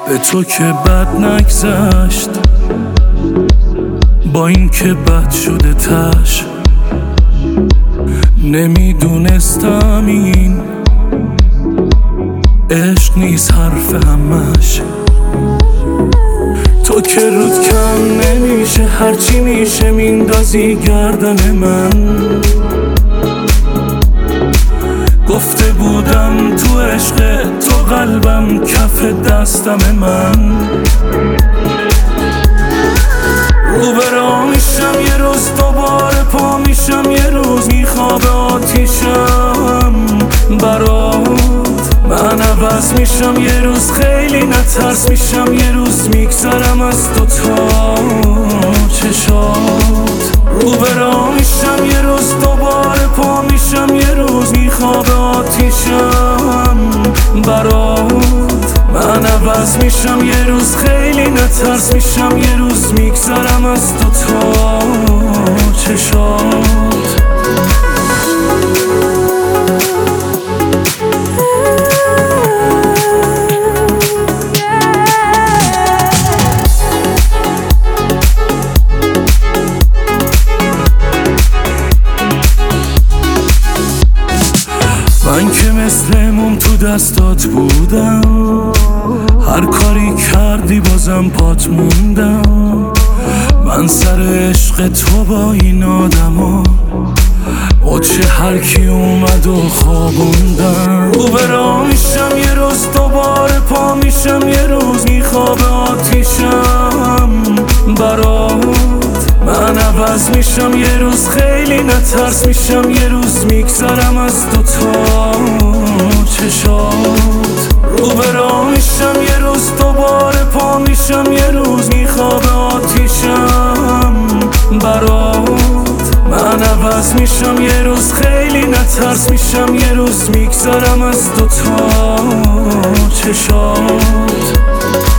به تو که بد نگذشت، با این که بد شده تش. نمیدونستم این عشق نیست حرف همش. تو که رود کم نمیشه، هرچی میشه میندازی گردن من. گفته بودم تو عشق تو قلبم کف دستم من. رو به راه میشم یه روز دوباره پا میشم، یه روز میخواب آتیشم برات. من عوض میشم یه روز، خیلی نترس میشم یه روز، میگذرم از دوتا چشات. رو به راه میشم یه روز دوباره پا میشم، یه روز میخواب آتیشم برات. من عوض میشم یه روز، خیلی نترس میشم یه روز، میگذرم از دوتا چشات. من که مثل موم تو دستات بودم، هر کاری کردی بازم پات موندم. من سر عشق تو با این آدما چه هر کی اومد و خوابوندم. رو به راه میشم یه روز دوباره پا میشم، یه روز میخواب آتیشم برات. من عوض میشم یه روز، خیلی نترس میشم یه روز، میگذرم از دوتا چشات. رو به راه میشم یه روز دوباره پا میشم، یه روز میخواب آتیشم برات. من عوض میشم یه روز، خیلی نترس میشم یه روز، میگذرم از دوتا چشات.